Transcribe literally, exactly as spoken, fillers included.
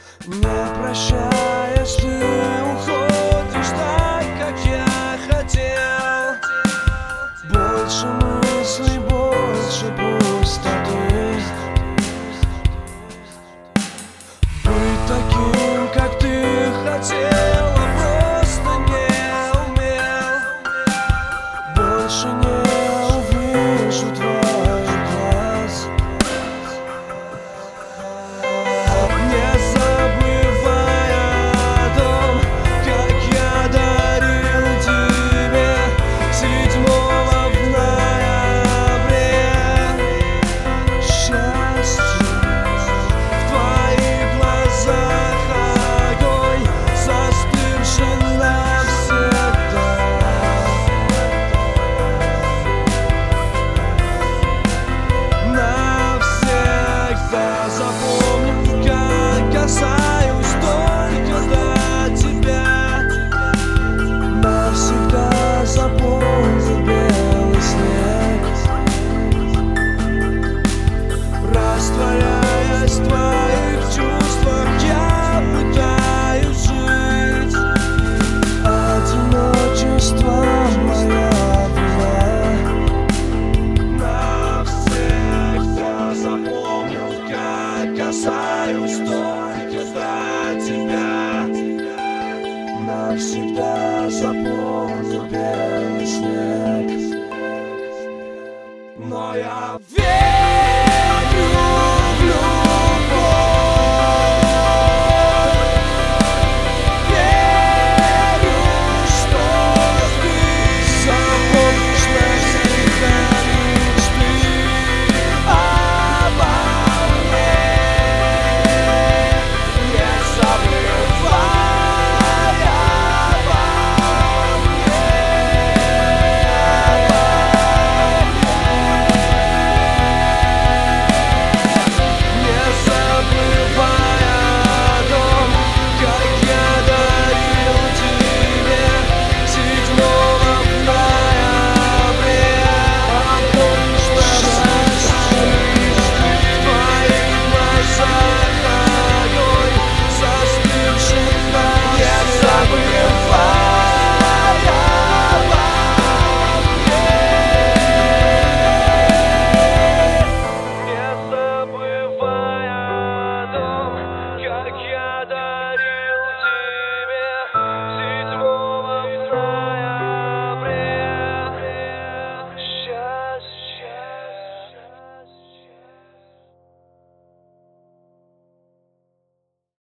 Не прощаешь, ты уходишь так, как я хотел. Больше мыслей, больше пустоты. Быть таким, как ты хотела, просто не умел. Больше не увижу твоих глаз. Не забывая о том, как я дарил тебе седьмого в ноябре счастье. В твоих глазах огонь, застывший навсегда. Навсегда запомню, как касаюсь только до тебя. Навсегда запомню белый снег. Растворяясь в твоих чувствах, я пытаюсь жить. Одиночество моя вина. Навсегда запомню, как касаюсь только до тебя. Навсегда запомню белый снег. Но я